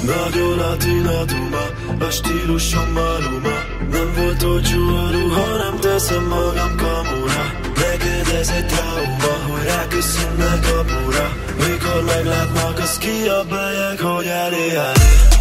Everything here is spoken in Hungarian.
Nagyon latinatuma, a stílusom maluma. Nem volt olcsó a ruha, nem teszem magam kamura. Neked ez egy trauma, hogy ráköszönnek a búra. Mikor meglátnak, azt kiabálják, hogy elé.